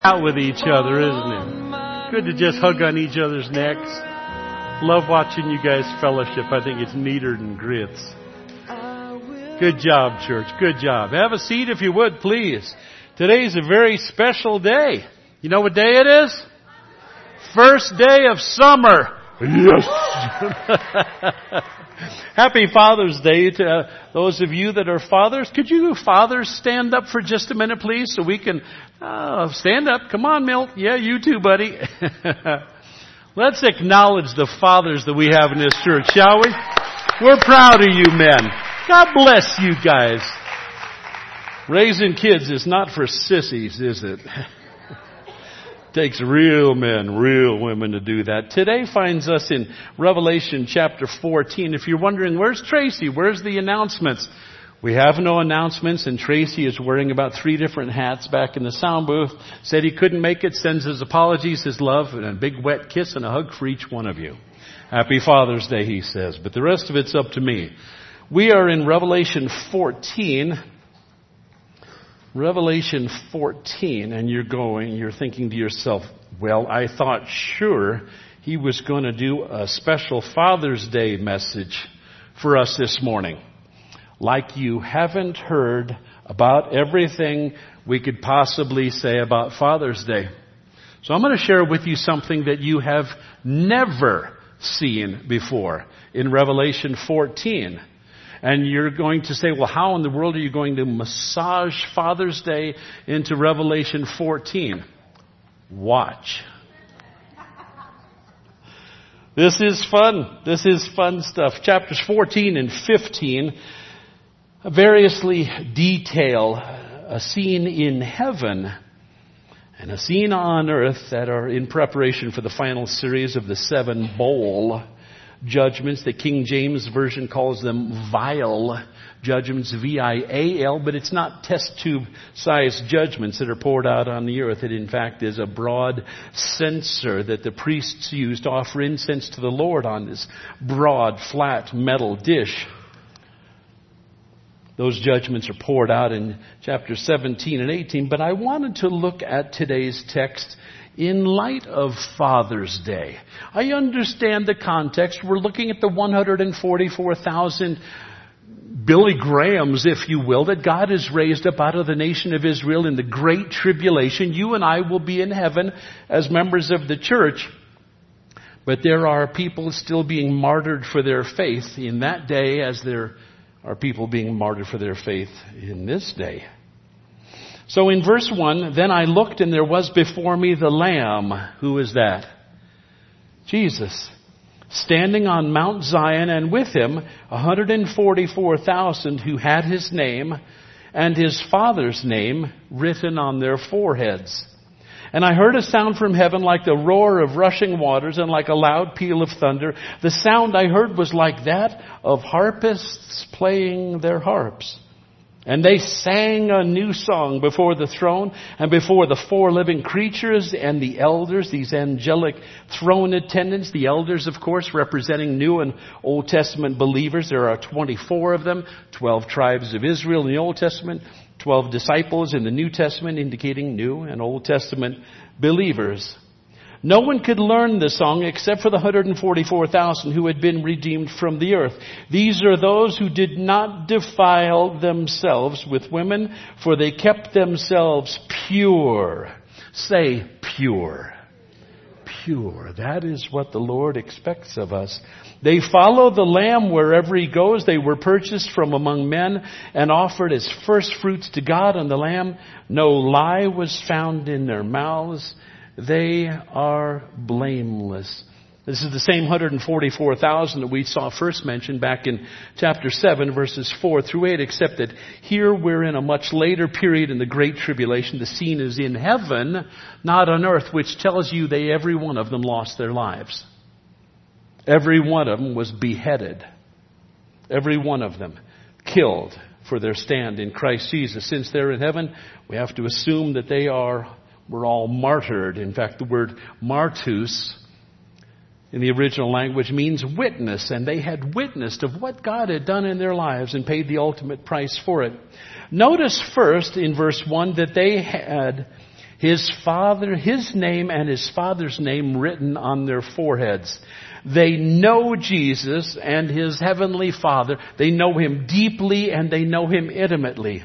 Out with each other, isn't it? Good to just hug on each other's necks. Love watching you guys fellowship. I think it's neater than grits. Good job, church. Good job. Have a seat if you would, please. Today's a very special day. You know what day it is? First day of summer. Yes. Happy Father's Day to those of you that are fathers. Could you fathers stand up for just a minute, please, so we can stand up. Come on, Milt. Yeah, you too, buddy. Let's acknowledge the fathers that we have in this church, shall we? We're proud of you men. God bless you guys. Raising kids is not for sissies, is it? Takes real men, real women to do that. Today finds us in Revelation chapter 14. If you're wondering, where's Tracy? Where's the announcements? We have no announcements, and Tracy is wearing about 3 different hats back in the sound booth. Said he couldn't make it, sends his apologies, his love, and a big wet kiss and a hug for each one of you. Happy Father's Day, he says. But the rest of it's up to me. We are in Revelation 14. Revelation 14, and you're thinking to yourself, well, I thought sure he was going to do a special Father's Day message for us this morning. Like you haven't heard about everything we could possibly say about Father's Day. So I'm going to share with you something that you have never seen before in Revelation 14. And you're going to say, well, how in the world are you going to massage Father's Day into Revelation 14? Watch. This is fun. This is fun stuff. Chapters 14 and 15 variously detail a scene in heaven and a scene on earth that are in preparation for the final series of the 7 bowl judgments. The King James Version calls them vial judgments, V-I-A-L, but it's not test tube sized judgments that are poured out on the earth. It in fact is a broad censer that the priests use to offer incense to the Lord on this broad, flat metal dish. Those judgments are poured out in chapter 17 and 18, but I wanted to look at today's text in light of Father's Day. I understand the context. We're looking at the 144,000 Billy Grahams, if you will, that God has raised up out of the nation of Israel in the Great Tribulation. You and I will be in heaven as members of the church. But there are people still being martyred for their faith in that day, as there are people being martyred for their faith in this day. So in verse 1, then I looked and there was before me the Lamb. Who is that? Jesus. Standing on Mount Zion, and with him 144,000 who had his name and his Father's name written on their foreheads. And I heard a sound from heaven like the roar of rushing waters and like a loud peal of thunder. The sound I heard was like that of harpists playing their harps. And they sang a new song before the throne and before the 4 living creatures and the elders, these angelic throne attendants. The elders, of course, representing New and Old Testament believers. There are 24 of them, 12 tribes of Israel in the Old Testament, 12 disciples in the New Testament, indicating New and Old Testament believers. No one could learn the song except for the 144,000 who had been redeemed from the earth. These are those who did not defile themselves with women, for they kept themselves pure. Say pure. Pure. That is what the Lord expects of us. They follow the Lamb wherever he goes. They were purchased from among men and offered as first fruits to God and the Lamb. No lie was found in their mouths. They are blameless. This is the same 144,000 that we saw first mentioned back in chapter 7, verses 4 through 8, except that here we're in a much later period in the Great Tribulation. The scene is in heaven, not on earth, which tells you every one of them lost their lives. Every one of them was beheaded. Every one of them killed for their stand in Christ Jesus. Since they're in heaven, we have to assume that were all martyred. In fact, the word martus in the original language means witness, and they had witnessed of what God had done in their lives and paid the ultimate price for it. Notice first in verse 1 that they had His name and his Father's name written on their foreheads. They know Jesus and his heavenly Father. They know him deeply and they know him intimately.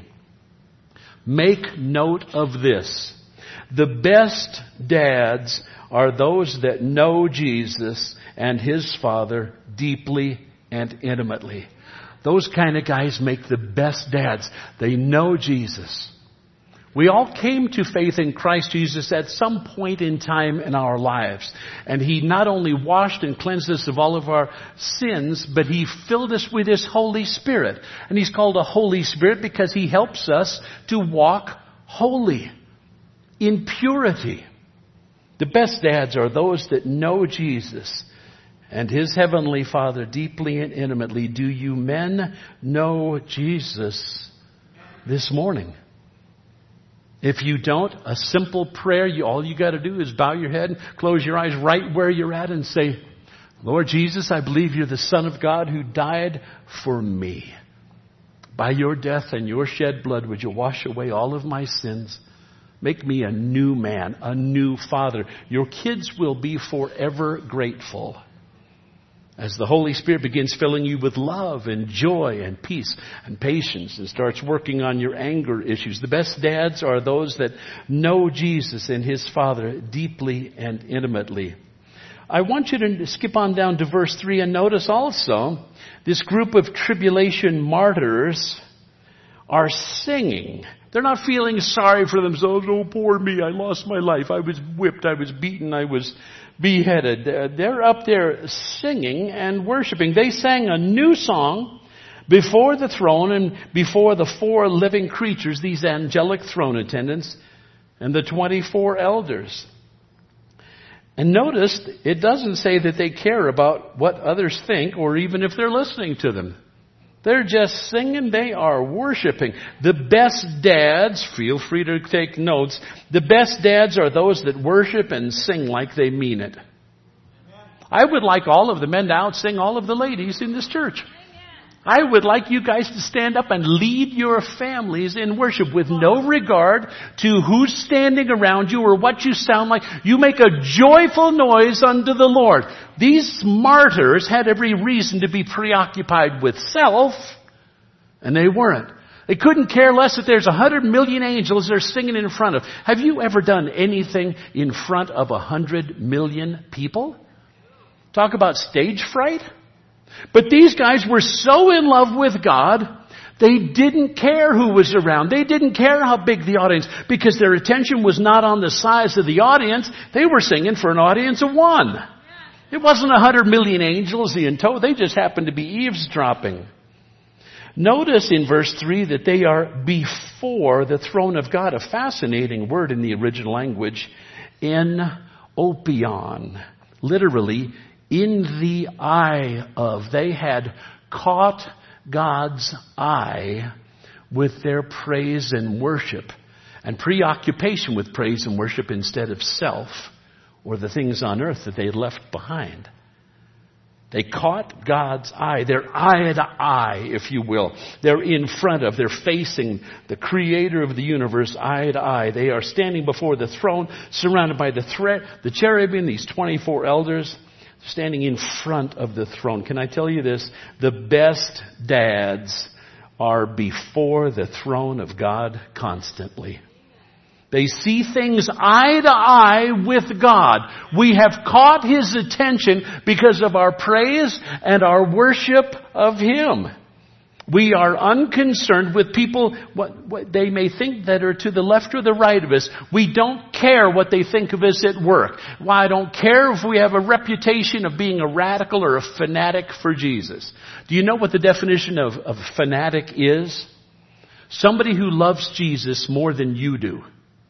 Make note of this. The best dads are those that know Jesus and his Father deeply and intimately. Those kind of guys make the best dads. They know Jesus. We all came to faith in Christ Jesus at some point in time in our lives. And he not only washed and cleansed us of all of our sins, but he filled us with his Holy Spirit. And he's called a Holy Spirit because he helps us to walk holy, in purity. The best dads are those that know Jesus and his heavenly Father deeply and intimately. Do you men know Jesus this morning? If you don't, a simple prayer, all you got to do is bow your head and close your eyes right where you're at and say, Lord Jesus, I believe you're the Son of God who died for me. By your death and your shed blood, would you wash away all of my sins? Make me a new man, a new father. Your kids will be forever grateful as the Holy Spirit begins filling you with love and joy and peace and patience and starts working on your anger issues. The best dads are those that know Jesus and his Father deeply and intimately. I want you to skip on down to verse 3 and notice also this group of tribulation martyrs are singing. They're not feeling sorry for themselves. Oh, poor me, I lost my life. I was whipped, I was beaten, I was beheaded. They're up there singing and worshiping. They sang a new song before the throne and before the 4 living creatures, these angelic throne attendants, and the 24 elders. And notice, it doesn't say that they care about what others think or even if they're listening to them. They're just singing. They are worshiping. The best dads, feel free to take notes, the best dads are those that worship and sing like they mean it. I would like all of the men to out-sing all of the ladies in this church. I would like you guys to stand up and lead your families in worship with no regard to who's standing around you or what you sound like. You make a joyful noise unto the Lord. These martyrs had every reason to be preoccupied with self, and they weren't. They couldn't care less that there's 100 million angels they're singing in front of. Have you ever done anything in front of 100 million people? Talk about stage fright. But these guys were so in love with God, they didn't care who was around. They didn't care how big the audience, because their attention was not on the size of the audience. They were singing for an audience of 1. It wasn't 100 million angels in tow. They just happened to be eavesdropping. Notice in verse 3 that they are before the throne of God, a fascinating word in the original language, en opion, literally, in the eye of. They had caught God's eye with their praise and worship and preoccupation with praise and worship instead of self or the things on earth that they had left behind. They caught God's eye. They're eye to eye, if you will. They're in front of, they're facing the creator of the universe eye to eye. They are standing before the throne, surrounded by the cherubim, these 24 elders, standing in front of the throne. Can I tell you this? The best dads are before the throne of God constantly. They see things eye to eye with God. We have caught his attention because of our praise and our worship of him. We are unconcerned with people, what they may think that are to the left or the right of us. We don't care what they think of us at work. Why, I don't care if we have a reputation of being a radical or a fanatic for Jesus. Do you know what the definition of fanatic is? Somebody who loves Jesus more than you do.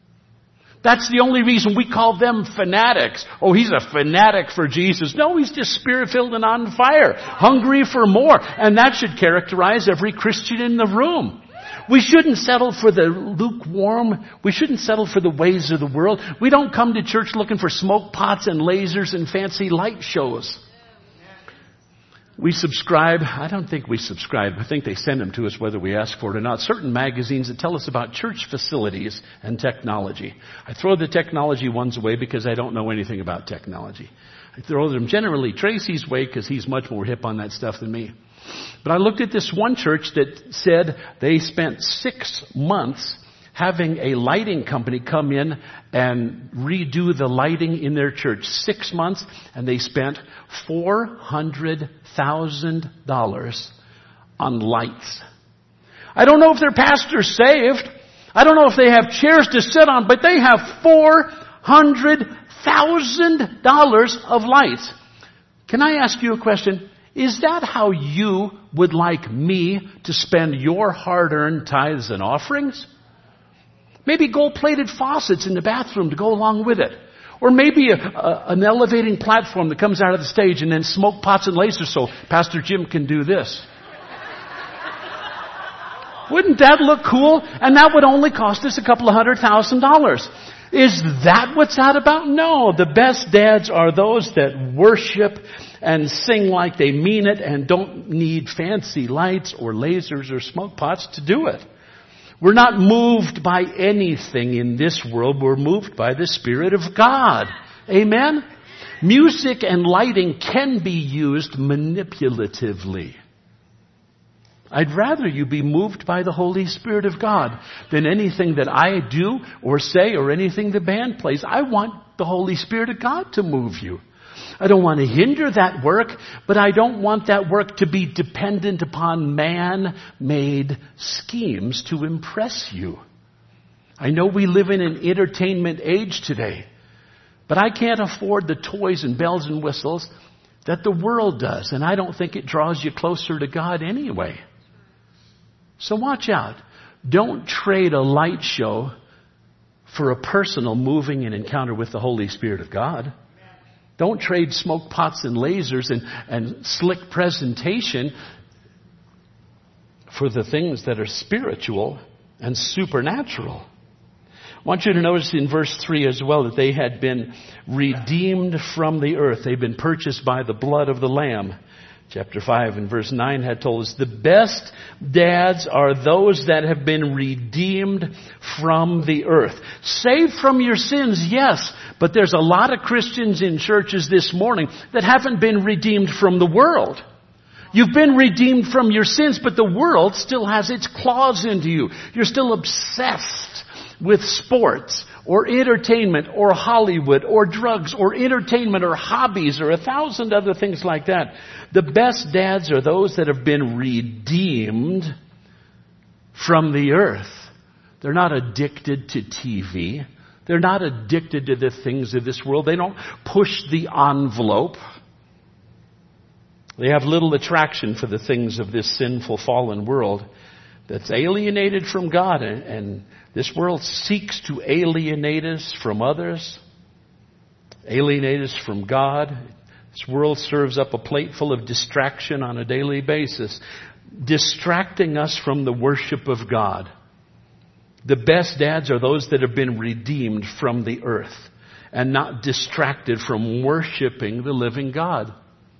That's the only reason we call them fanatics. Oh, he's a fanatic for Jesus. No, he's just spirit-filled and on fire, hungry for more. And that should characterize every Christian in the room. We shouldn't settle for the lukewarm. We shouldn't settle for the ways of the world. We don't come to church looking for smoke pots and lasers and fancy light shows. We subscribe, I don't think we subscribe, I think they send them to us whether we ask for it or not, certain magazines that tell us about church facilities and technology. I throw the technology ones away because I don't know anything about technology. I throw them generally Tracy's way because he's much more hip on that stuff than me. But I looked at this one church that said they spent 6 months having a lighting company come in and redo the lighting in their church. 6 months, and they spent $400,000 on lights. I don't know if their pastor's saved. I don't know if they have chairs to sit on, but they have $400,000 of lights. Can I ask you a question? Is that how you would like me to spend your hard-earned tithes and offerings? Maybe gold-plated faucets in the bathroom to go along with it. Or maybe an elevating platform that comes out of the stage and then smoke pots and lasers so Pastor Jim can do this. Wouldn't that look cool? And that would only cost us a couple of $100,000. Is that what's that about? No. The best dads are those that worship and sing like they mean it and don't need fancy lights or lasers or smoke pots to do it. We're not moved by anything in this world. We're moved by the Spirit of God. Amen? Music and lighting can be used manipulatively. I'd rather you be moved by the Holy Spirit of God than anything that I do or say or anything the band plays. I want the Holy Spirit of God to move you. I don't want to hinder that work, but I don't want that work to be dependent upon man-made schemes to impress you. I know we live in an entertainment age today, but I can't afford the toys and bells and whistles that the world does, and I don't think it draws you closer to God anyway. So watch out. Don't trade a light show for a personal moving and encounter with the Holy Spirit of God. Don't trade smoke pots and lasers and slick presentation for the things that are spiritual and supernatural. I want you to notice in verse 3 as well that they had been redeemed from the earth. They've been purchased by the blood of the Lamb. Chapter 5 and verse 9 had told us the best dads are those that have been redeemed from the earth. Saved from your sins, yes, but there's a lot of Christians in churches this morning that haven't been redeemed from the world. You've been redeemed from your sins, but the world still has its claws into you. You're still obsessed with sports or entertainment or Hollywood or drugs or entertainment or hobbies or 1,000 other things like that. The best dads are those that have been redeemed from the earth. They're not addicted to TV. They're not addicted to the things of this world. They don't push the envelope. They have little attraction for the things of this sinful, fallen world that's alienated from God, and this world seeks to alienate us from others, alienate us from God. This world serves up a plate full of distraction on a daily basis, distracting us from the worship of God. The best dads are those that have been redeemed from the earth and not distracted from worshiping the living God.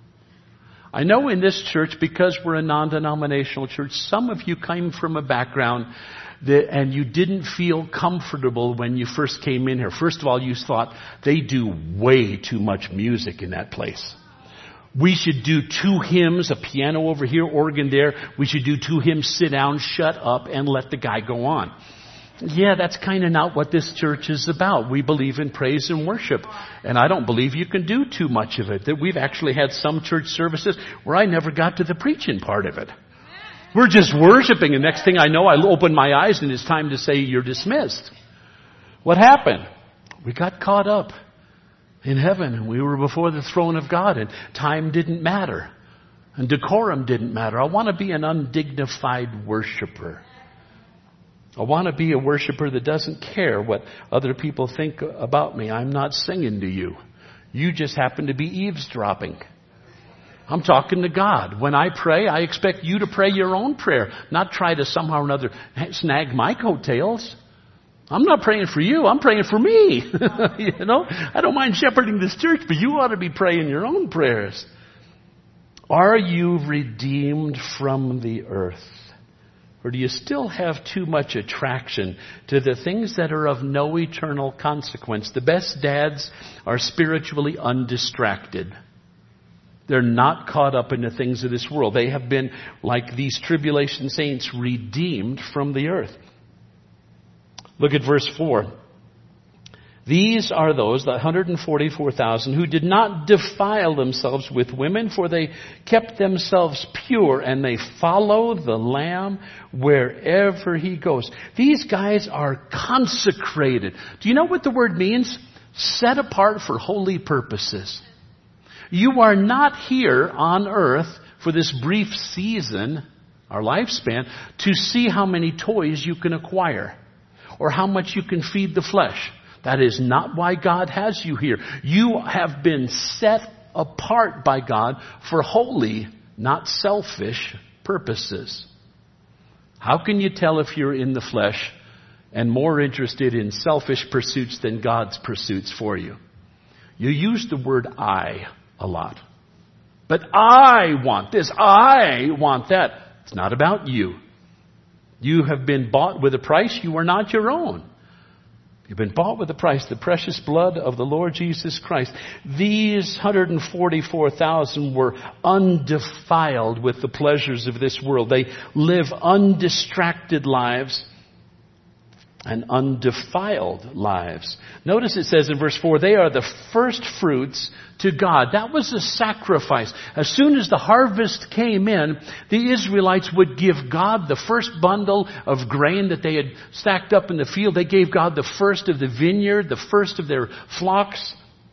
I know in this church, because we're a non-denominational church, some of you came from a background and you didn't feel comfortable when you first came in here. First of all, you thought they do way too much music in that place. We should do 2 hymns, a piano over here, organ there. We should do 2 hymns, sit down, shut up, and let the guy go on. Yeah, that's kind of not what this church is about. We believe in praise and worship. And I don't believe you can do too much of it. That we've actually had some church services where I never got to the preaching part of it. We're just worshiping, and next thing I know, I open my eyes and it's time to say you're dismissed. What happened? We got caught up in heaven, and we were before the throne of God, and time didn't matter. And decorum didn't matter. I want to be an undignified worshiper. I want to be a worshiper that doesn't care what other people think about me. I'm not singing to you. You just happen to be eavesdropping. I'm talking to God. When I pray, I expect you to pray your own prayer, not try to somehow or another snag my coattails. I'm not praying for you. I'm praying for me. You know, I don't mind shepherding this church, but you ought to be praying your own prayers. Are you redeemed from the earth? Or do you still have too much attraction to the things that are of no eternal consequence? The best dads are spiritually undistracted. They're not caught up in the things of this world. They have been, like these tribulation saints, redeemed from the earth. Look at verse 4. These are those, the 144,000, who did not defile themselves with women, for they kept themselves pure, and they follow the Lamb wherever He goes. These guys are consecrated. Do you know what the word means? Set apart for holy purposes. You are not here on earth for this brief season, our lifespan, to see how many toys you can acquire or how much you can feed the flesh. That is not why God has you here. You have been set apart by God for holy, not selfish purposes. How can you tell if you're in the flesh and more interested in selfish pursuits than God's pursuits for you? You use the word I a lot. But I want this. I want that. It's not about you. You have been bought with a price. You are not your own. You've been bought with a price, the precious blood of the Lord Jesus Christ. These 144,000 were undefiled with the pleasures of this world. They live undistracted lives and undefiled lives. Notice it says in verse 4, they are the first fruits to God. That was a sacrifice. As soon as the harvest came in, the Israelites would give God the first bundle of grain that they had stacked up in the field. They gave God the first of the vineyard, the first of their flocks.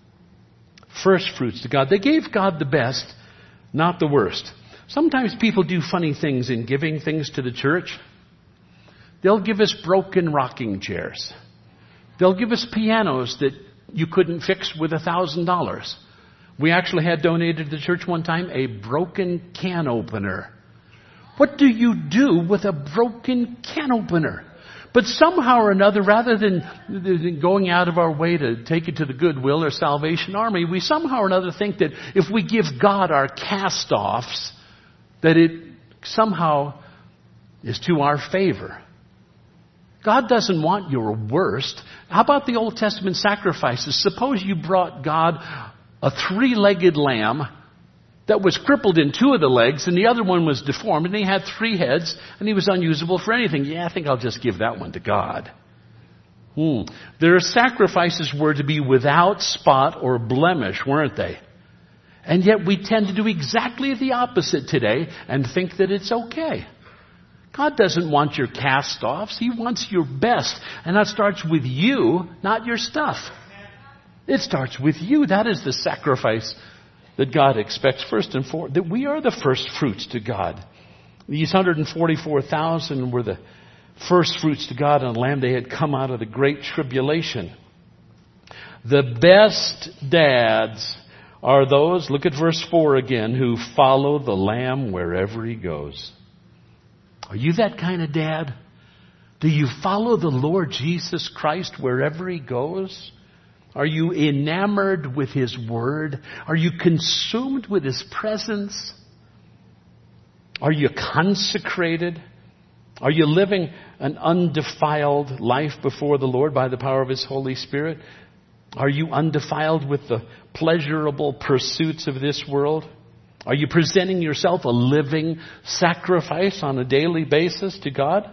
First fruits to God. They gave God the best, not the worst. Sometimes people do funny things in giving things to the church. They'll give us broken rocking chairs. They'll give us pianos that you couldn't fix with $1,000. We actually had donated to the church one time a broken can opener. What do you do with a broken can opener? But somehow or another, rather than going out of our way to take it to the Goodwill or Salvation Army, we somehow or another think that if we give God our cast-offs, that it somehow is to our favor. God doesn't want your worst. How about the Old Testament sacrifices? Suppose you brought God a 3-legged lamb that was crippled in 2 of the legs and the other one was deformed and he had 3 heads and he was unusable for anything. Yeah, I think I'll just give that one to God. Their sacrifices were to be without spot or blemish, weren't they? And yet we tend to do exactly the opposite today and think that it's okay. God doesn't want your cast-offs. He wants your best. And that starts with you, not your stuff. It starts with you. That is the sacrifice that God expects first and foremost. That we are the first fruits to God. These 144,000 were the first fruits to God on the Lamb. They had come out of the great tribulation. The best dads are those, look at verse 4 again, who follow the Lamb wherever He goes. Are you that kind of dad? Do you follow the Lord Jesus Christ wherever He goes? Are you enamored with His Word? Are you consumed with His presence? Are you consecrated? Are you living an undefiled life before the Lord by the power of His Holy Spirit? Are you undefiled with the pleasurable pursuits of this world? Are you presenting yourself a living sacrifice on a daily basis to God?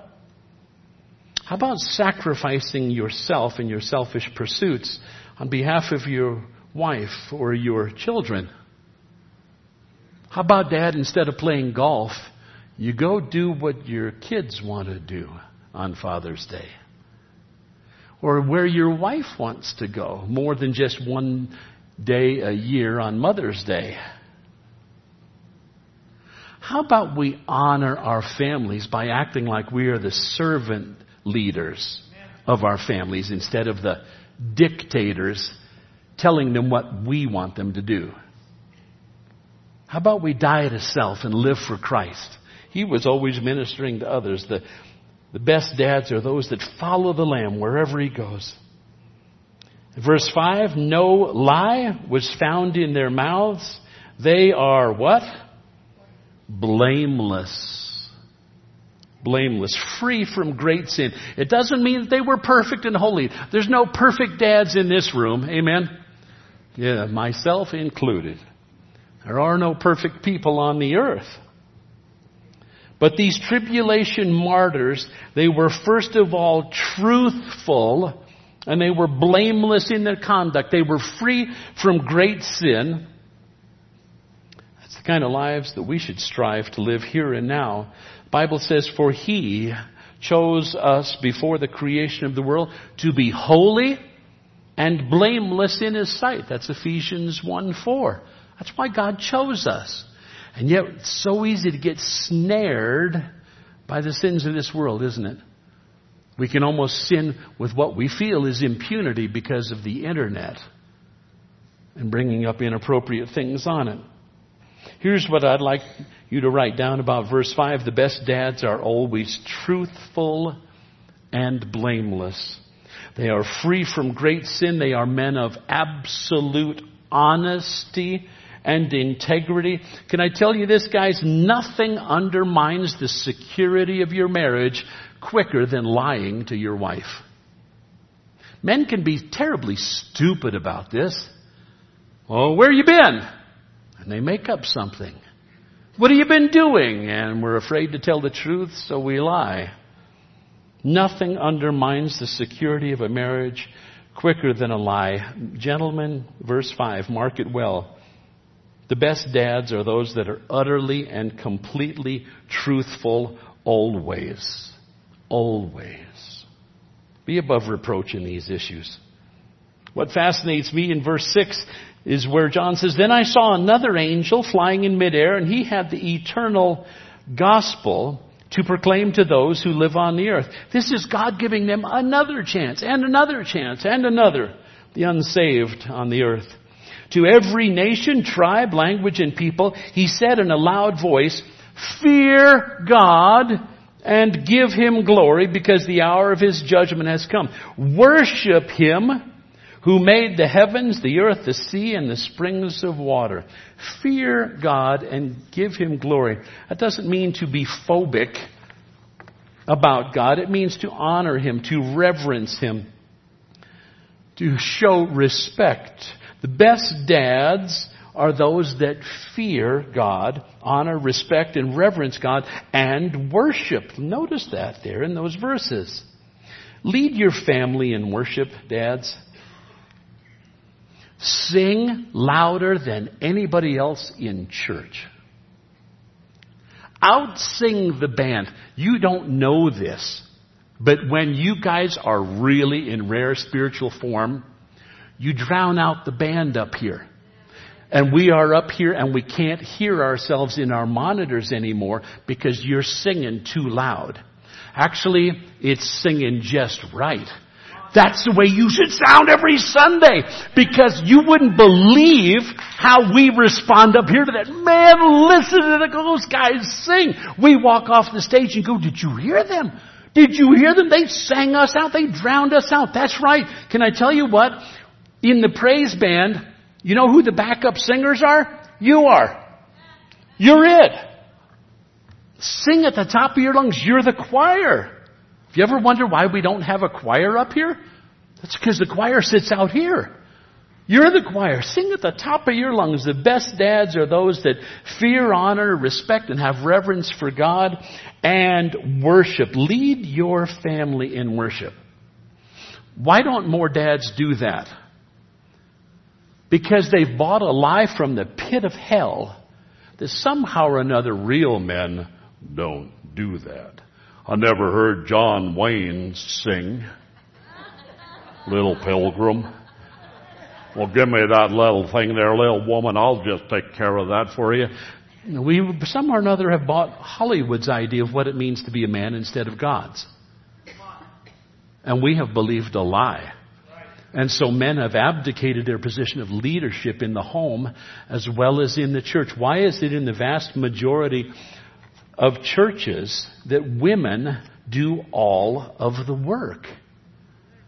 How about sacrificing yourself and your selfish pursuits on behalf of your wife or your children? How about, Dad, instead of playing golf, you go do what your kids want to do on Father's Day? Or where your wife wants to go, more than just one day a year on Mother's Day? How about we honor our families by acting like we are the servant leaders of our families instead of the dictators telling them what we want them to do? How about we die to self and live for Christ? He was always ministering to others. The best dads are those that follow the Lamb wherever He goes. Verse 5, no lie was found in their mouths. They are what? blameless. Blameless, free from great sin. It doesn't mean that they were perfect and holy. There's no perfect dads in this room. Amen? Yeah, myself included. There are no perfect people on the earth. But these tribulation martyrs, they were first of all truthful, and they were blameless in their conduct. They were free from great sin. That's the kind of lives that we should strive to live here and now. The Bible says, for He chose us before the creation of the world to be holy and blameless in His sight. That's Ephesians 1:4. That's why God chose us. And yet it's so easy to get snared by the sins of this world, isn't it? We can almost sin with what we feel is impunity because of the internet and bringing up inappropriate things on it. Here's what I'd like you to write down about verse 5. The best dads are always truthful and blameless. They are free from great sin. They are men of absolute honesty and integrity. Can I tell you this, guys? Nothing undermines the security of your marriage quicker than lying to your wife. Men can be terribly stupid about this. Well, where you been? And they make up something. What have you been doing? And we're afraid to tell the truth, so we lie. Nothing undermines the security of a marriage quicker than a lie. Gentlemen, verse 5, mark it well. The best dads are those that are utterly and completely truthful always. Always. Be above reproach in these issues. What fascinates me in verse 6 is where John says, then I saw another angel flying in midair, and he had the eternal gospel to proclaim to those who live on the earth. This is God giving them another chance, and another chance, and another, the unsaved on the earth. To every nation, tribe, language, and people, he said in a loud voice, fear God and give Him glory, because the hour of His judgment has come. Worship Him who made the heavens, the earth, the sea, and the springs of water. Fear God and give Him glory. That doesn't mean to be phobic about God. It means to honor Him, to reverence Him, to show respect. The best dads are those that fear God, honor, respect, and reverence God, and worship. Notice that there in those verses. Lead your family in worship, dads. Sing louder than anybody else in church. Outsing the band. You don't know this, but when you guys are really in rare spiritual form, you drown out the band up here. And we are up here and we can't hear ourselves in our monitors anymore because you're singing too loud. Actually, it's singing just right. That's the way you should sound every Sunday, because you wouldn't believe how we respond up here to that. Man, listen to those guys sing. We walk off the stage and go, did you hear them? Did you hear them? They sang us out. They drowned us out. That's right. Can I tell you what? In the praise band, you know who the backup singers are? You are. You're it. Sing at the top of your lungs. You're the choir. If you ever wonder why we don't have a choir up here, that's because the choir sits out here. You're the choir. Sing at the top of your lungs. The best dads are those that fear, honor, respect, and have reverence for God and worship. Lead your family in worship. Why don't more dads do that? Because they've bought a lie from the pit of hell that somehow or another real men don't do that. I never heard John Wayne sing Little Pilgrim. Well, give me that little thing there, little woman. I'll just take care of that for you. We somehow or another have bought Hollywood's idea of what it means to be a man instead of God's. And we have believed a lie. And so men have abdicated their position of leadership in the home as well as in the church. Why is it in the vast majority of churches that women do all of the work?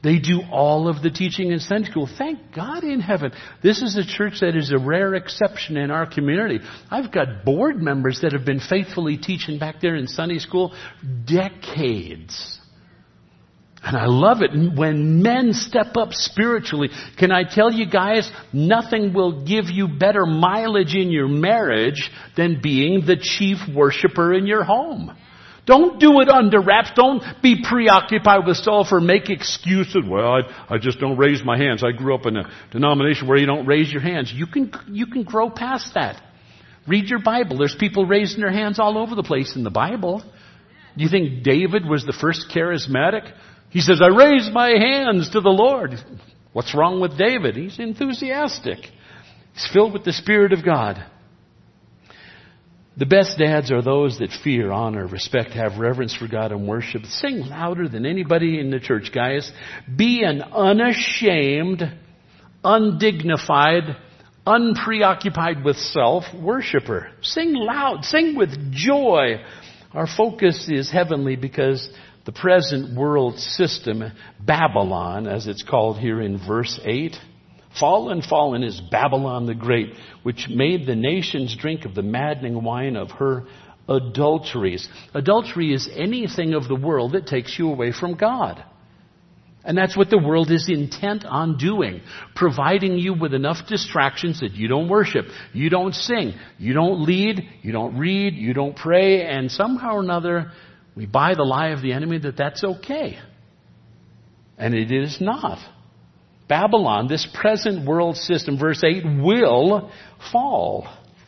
They do all of the teaching in Sunday school. Thank God in heaven. This is a church that is a rare exception in our community. I've got board members that have been faithfully teaching back there in Sunday school decades. And I love it when men step up spiritually. Can I tell you guys, nothing will give you better mileage in your marriage than being the chief worshiper in your home. Don't do it under wraps. Don't be preoccupied with self or make excuses. Well, I just don't raise my hands. I grew up in a denomination where you don't raise your hands. You can grow past that. Read your Bible. There's people raising their hands all over the place in the Bible. Do you think David was the first charismatic? He says, I raise my hands to the Lord. What's wrong with David? He's enthusiastic. He's filled with the Spirit of God. The best dads are those that fear, honor, respect, have reverence for God and worship. Sing louder than anybody in the church, guys. Be an unashamed, undignified, unpreoccupied with self worshiper. Sing loud. Sing with joy. Our focus is heavenly because the present world system, Babylon, as it's called here in verse 8, fallen is Babylon the Great, which made the nations drink of the maddening wine of her adulteries. Adultery is anything of the world that takes you away from God. And that's what the world is intent on doing. Providing you with enough distractions that you don't worship, you don't sing, you don't lead, you don't read, you don't pray, and somehow or another we buy the lie of the enemy that that's okay. And it is not. Babylon, this present world system, verse 8, will fall.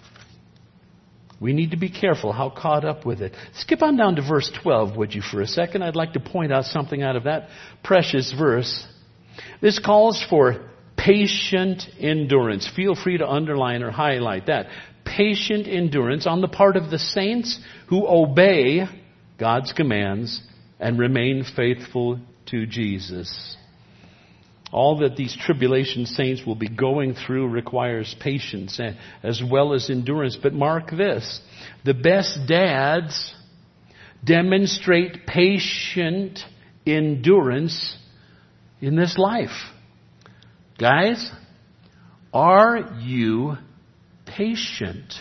We need to be careful how caught up with it. Skip on down to verse 12, would you, for a second? I'd like to point out something out of that precious verse. This calls for patient endurance. Feel free to underline or highlight that. Patient endurance on the part of the saints who obey God's commands and remain faithful to Jesus. All that these tribulation saints will be going through requires patience as well as endurance. But mark this, the best dads demonstrate patient endurance in this life. Guys, are you patient?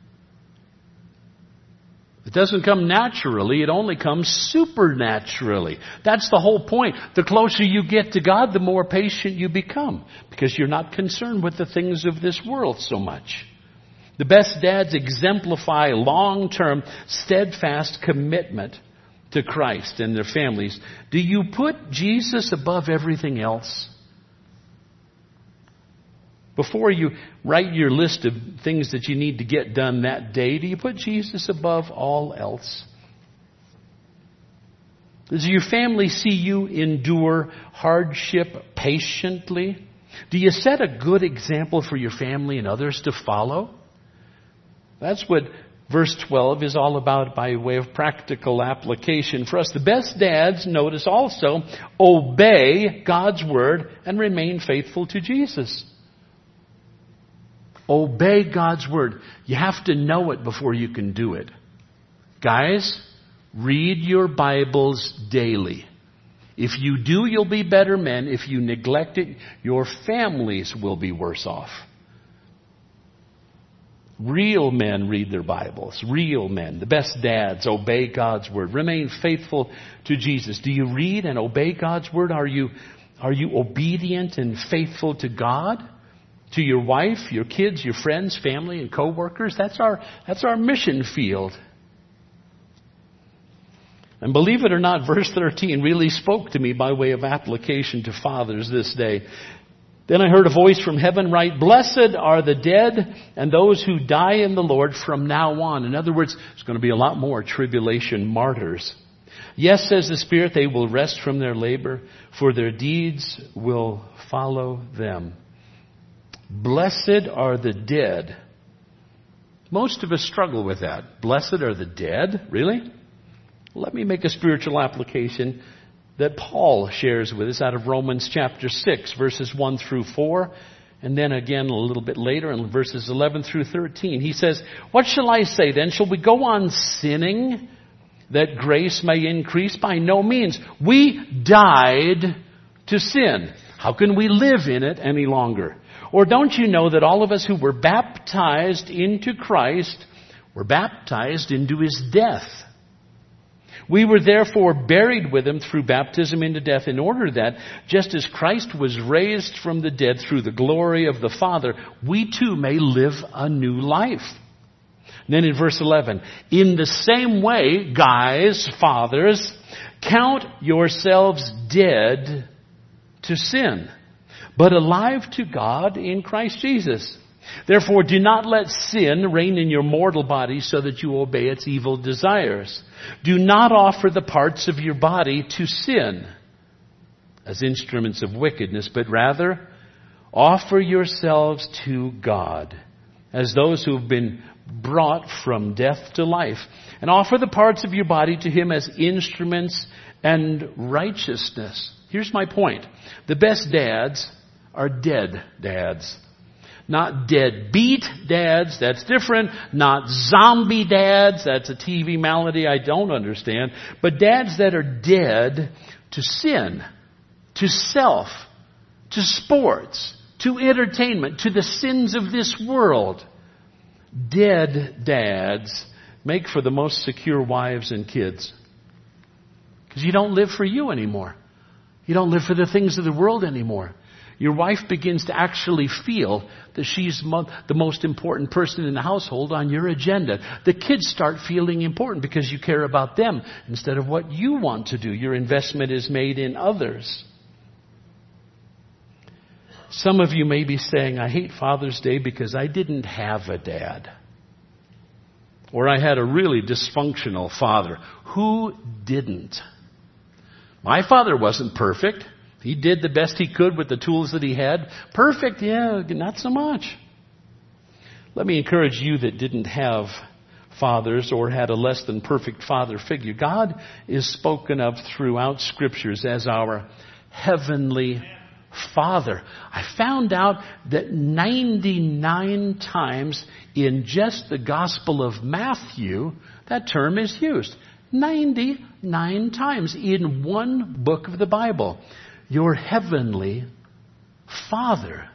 It doesn't come naturally, it only comes supernaturally. That's the whole point. The closer you get to God, the more patient you become, because you're not concerned with the things of this world so much. The best dads exemplify long-term, steadfast commitment to Christ and their families. Do you put Jesus above everything else? Before you write your list of things that you need to get done that day, do you put Jesus above all else? Does your family see you endure hardship patiently? Do you set a good example for your family and others to follow? That's what verse 12 is all about by way of practical application for us. The best dads, notice also, obey God's word and remain faithful to Jesus. Obey God's word. You have to know it before you can do it. Guys, read your Bibles daily. If you do, you'll be better men. If you neglect it, your families will be worse off. Real men read their Bibles. Real men, the best dads, obey God's word. Remain faithful to Jesus. Do you read and obey God's word? Are you obedient and faithful to God? To your wife, your kids, your friends, family, and co-workers? That's our mission field. And believe it or not, verse 13 really spoke to me by way of application to fathers this day. Then I heard a voice from heaven write, "Blessed are the dead and those who die in the Lord from now on." In other words, there's going to be a lot more tribulation martyrs. "Yes," says the Spirit, "they will rest from their labor, for their deeds will follow them." Blessed are the dead. Most of us struggle with that. Blessed are the dead? Really? Let me make a spiritual application that Paul shares with us out of Romans chapter 6, verses 1 through 4, and then again a little bit later in verses 11 through 13. He says, "What shall I say then? Shall we go on sinning that grace may increase? By no means. We died to sin. How can we live in it any longer? Or don't you know that all of us who were baptized into Christ were baptized into His death? We were therefore buried with Him through baptism into death, in order that, just as Christ was raised from the dead through the glory of the Father, we too may live a new life. And then in verse 11, in the same way, guys, fathers, count yourselves dead to sin, but alive to God in Christ Jesus. Therefore, do not let sin reign in your mortal body so that you obey its evil desires. Do not offer the parts of your body to sin as instruments of wickedness, but rather offer yourselves to God as those who have been brought from death to life, and offer the parts of your body to Him as instruments and righteousness. Here's my point. The best dads are dead dads. Not deadbeat dads, that's different. Not zombie dads, that's a TV malady I don't understand. But dads that are dead to sin, to self, to sports, to entertainment, to the sins of this world. Dead dads make for the most secure wives and kids. Because you don't live for you anymore. You don't live for the things of the world anymore. Your wife begins to actually feel that she's the most important person in the household on your agenda. The kids start feeling important because you care about them instead of what you want to do. Your investment is made in others. Some of you may be saying, I hate Father's Day because I didn't have a dad. Or I had a really dysfunctional father. Who didn't? My father wasn't perfect. He did the best he could with the tools that he had. Perfect? Yeah, not so much. Let me encourage you that didn't have fathers or had a less than perfect father figure. God is spoken of throughout Scriptures as our heavenly Father. I found out that 99 times in just the Gospel of Matthew, that term is used. 99 times in one book of the Bible. Your heavenly Father.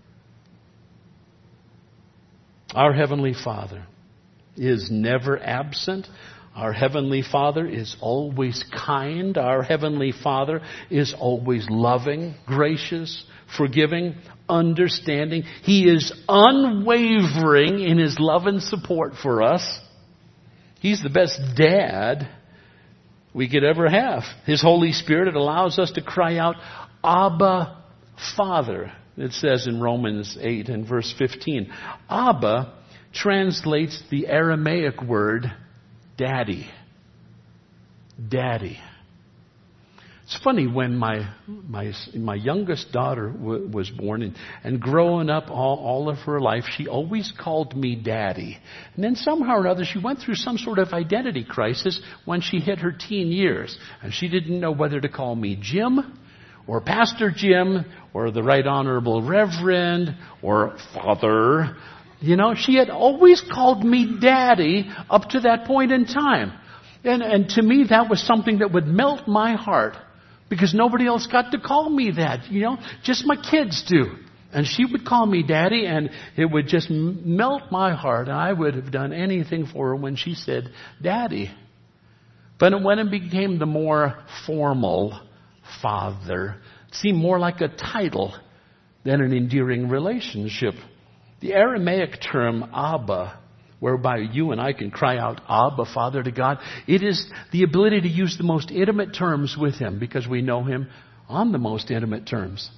Our heavenly Father is never absent. Our heavenly Father is always kind. Our heavenly Father is always loving, gracious, forgiving, understanding. He is unwavering in His love and support for us. He's the best dad we could ever have. His Holy Spirit allows us to cry out, Abba, Father. It says in Romans 8 and verse 15. Abba translates the Aramaic word daddy. Daddy. It's funny, when my youngest daughter was born and growing up all of her life, she always called me daddy. And then somehow or other she went through some sort of identity crisis when she hit her teen years. And she didn't know whether to call me Jim or Pastor Jim or the Right Honorable Reverend or Father. You know, she had always called me daddy up to that point in time. And to me that was something that would melt my heart. Because nobody else got to call me that, you know. Just my kids do. And she would call me daddy, and it would just melt my heart. And I would have done anything for her when she said daddy. But when it became the more formal father, it seemed more like a title than an endearing relationship. The Aramaic term Abba, whereby you and I can cry out, Abba, Father, to God. It is the ability to use the most intimate terms with Him because we know Him on the most intimate terms.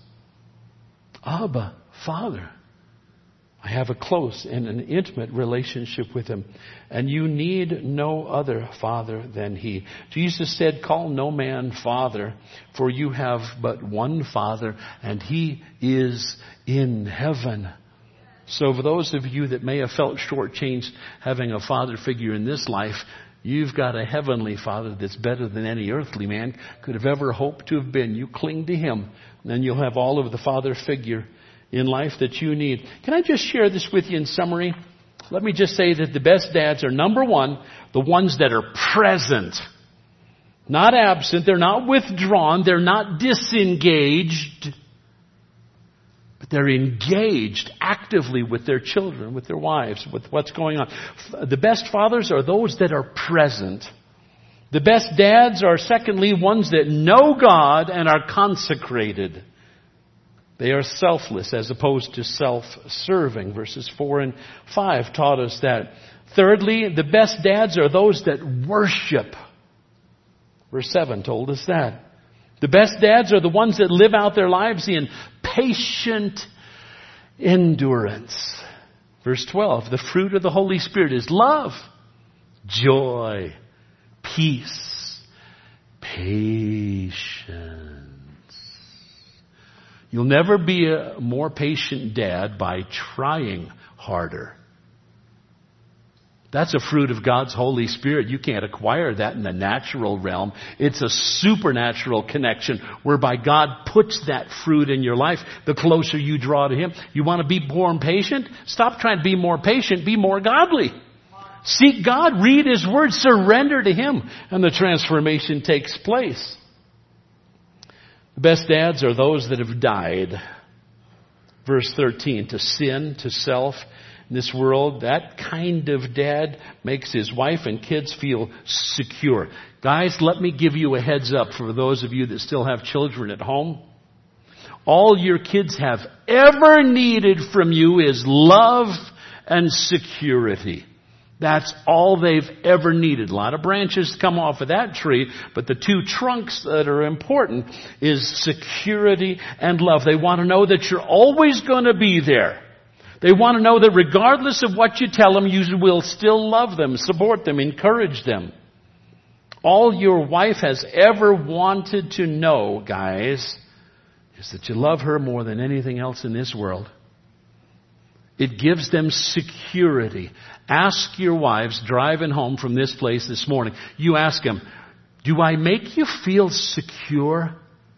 Abba, Father. I have a close and an intimate relationship with Him. And you need no other Father than He. Jesus said, call no man Father, for you have but one Father, and He is in heaven. So for those of you that may have felt shortchanged having a father figure in this life, you've got a heavenly Father that's better than any earthly man could have ever hoped to have been. You cling to Him, and then you'll have all of the father figure in life that you need. Can I just share this with you in summary? Let me just say that the best dads are, number one, the ones that are present. Not absent. They're not withdrawn. They're not disengaged. But they're engaged actively with their children, with their wives, with what's going on. The best fathers are those that are present. The best dads are, secondly, ones that know God and are consecrated. They are selfless as opposed to self-serving. Verses 4 and 5 taught us that. Thirdly, the best dads are those that worship. Verse 7 told us that. The best dads are the ones that live out their lives in patient endurance. Verse 12, the fruit of the Holy Spirit is love, joy, peace, patience. You'll never be a more patient dad by trying harder. That's a fruit of God's Holy Spirit. You can't acquire that in the natural realm. It's a supernatural connection whereby God puts that fruit in your life the closer you draw to Him. You want to be born patient? Stop trying to be more patient. Be more godly. Seek God. Read His Word. Surrender to Him. And the transformation takes place. The best dads are those that have died. Verse 13, to sin, to self. In this world, that kind of dad makes his wife and kids feel secure. Guys, let me give you a heads up for those of you that still have children at home. All your kids have ever needed from you is love and security. That's all they've ever needed. A lot of branches come off of that tree, but the two trunks that are important is security and love. They want to know that you're always going to be there. They want to know that regardless of what you tell them, you will still love them, support them, encourage them. All your wife has ever wanted to know, guys, is that you love her more than anything else in this world. It gives them security. Ask your wives driving home from this place this morning. You ask them, do I make you feel secure?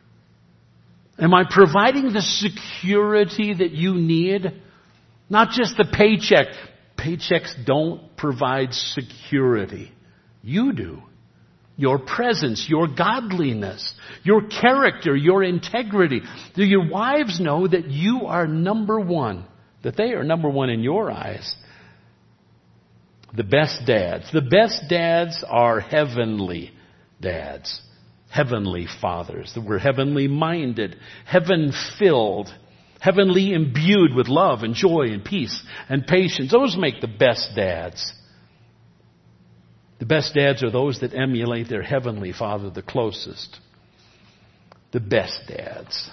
Am I providing the security that you need? Not just the paycheck. Paychecks don't provide security. You do. Your presence, your godliness, your character, your integrity. Do your wives know that you are number one? That they are number one in your eyes? The best dads. The best dads are heavenly dads. Heavenly fathers. We're heavenly minded. Heaven filled. Heavenly imbued with love and joy and peace and patience. Those make the best dads. The best dads are those that emulate their heavenly Father the closest. The best dads.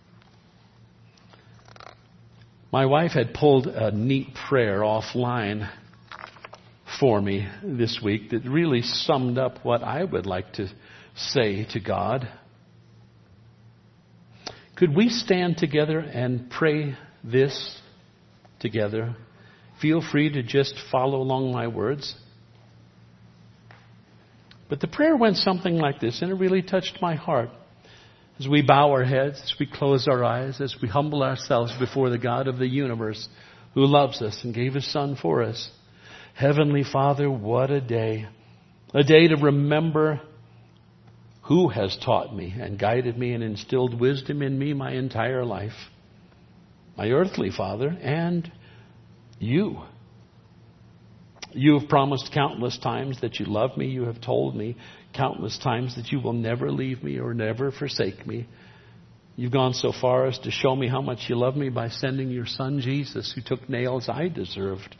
My wife had pulled a neat prayer offline for me this week that really summed up what I would like to say to God. Could we stand together and pray this together? Feel free to just follow along my words. But the prayer went something like this, and it really touched my heart. As we bow our heads, as we close our eyes, as we humble ourselves before the God of the universe who loves us and gave His Son for us. Heavenly Father, what a day. A day to remember who has taught me and guided me and instilled wisdom in me my entire life. My earthly Father and you. You have promised countless times that you love me. You have told me countless times that you will never leave me or never forsake me. You've gone so far as to show me how much you love me by sending your Son Jesus, who took nails I deserved.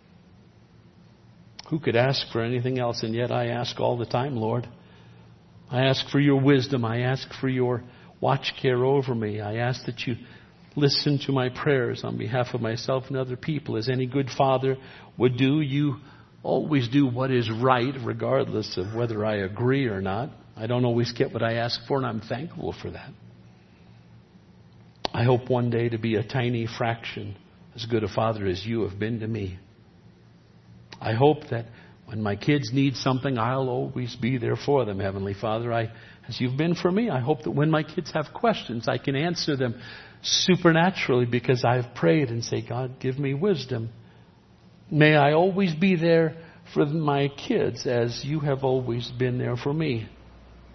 Who could ask for anything else? And yet I ask all the time, Lord. I ask for your wisdom. I ask for your watch care over me. I ask that you listen to my prayers on behalf of myself and other people. As any good father would do, you always do what is right, regardless of whether I agree or not. I don't always get what I ask for, and I'm thankful for that. I hope one day to be a tiny fraction as good a father as you have been to me. I hope that when my kids need something, I'll always be there for them, Heavenly Father. As you've been for me, I hope that when my kids have questions, I can answer them supernaturally because I've prayed and say, God, give me wisdom. May I always be there for my kids as you have always been there for me.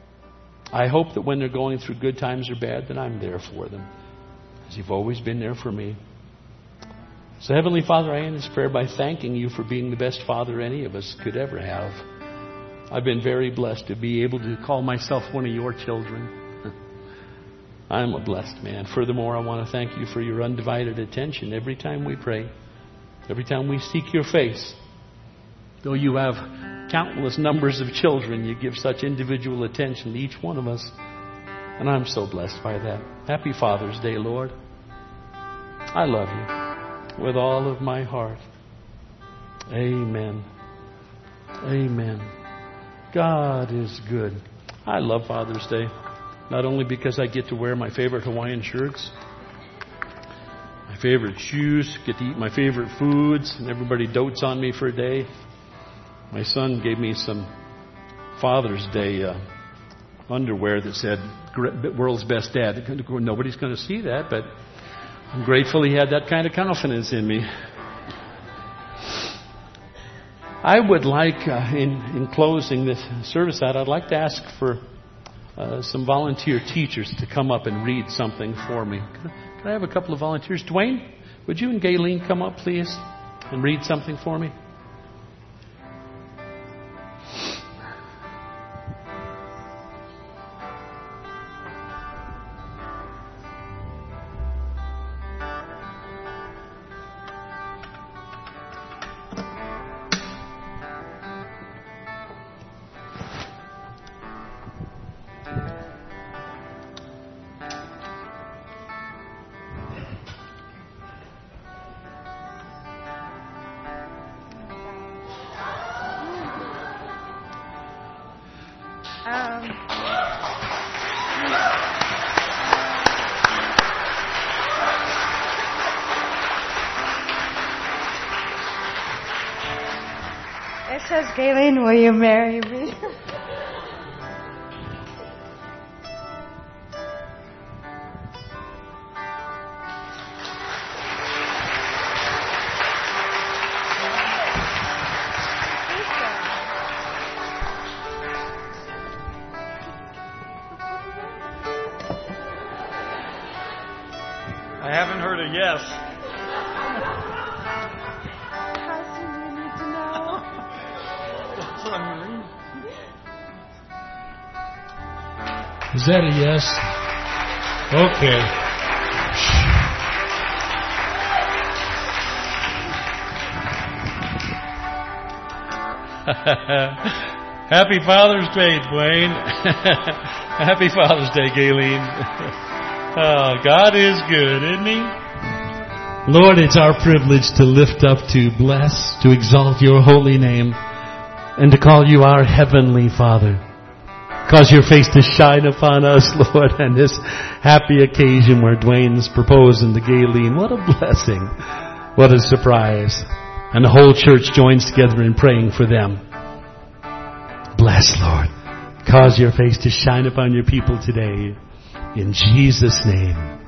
I hope that when they're going through good times or bad, that I'm there for them, as you've always been there for me. So Heavenly Father, I end this prayer by thanking you for being the best Father any of us could ever have. I've been very blessed to be able to call myself one of your children. I'm a blessed man. Furthermore, I want to thank you for your undivided attention every time we pray, every time we seek your face. Though you have countless numbers of children, you give such individual attention to each one of us. And I'm so blessed by that. Happy Father's Day, Lord. I love you with all of my heart. Amen. Amen. God is good. I love Father's Day. Not only because I get to wear my favorite Hawaiian shirts, my favorite shoes, get to eat my favorite foods, and everybody dotes on me for a day. My son gave me some Father's Day underwear that said, "World's Best Dad." Nobody's going to see that, but I'm grateful he had that kind of confidence in me. I would like, in closing this service out, I'd like to ask for some volunteer teachers to come up and read something for me. Can I have a couple of volunteers? Dwayne, would you and Gayleen come up, please, and read something for me? It says, Gayleen, will you marry me? I haven't heard a yes. How soon do you need to know? That's what I'm reading. Is that a yes? Okay. Happy Father's Day, Dwayne. Happy Father's Day, Gayleen. Oh, God is good, isn't He? Lord, it's our privilege to lift up, to bless, to exalt your holy name, and to call you our heavenly Father. Cause your face to shine upon us, Lord, on this happy occasion where Dwayne's proposing to Gayleen. What a blessing. What a surprise. And the whole church joins together in praying for them. Bless, Lord. Cause your face to shine upon your people today. In Jesus' name.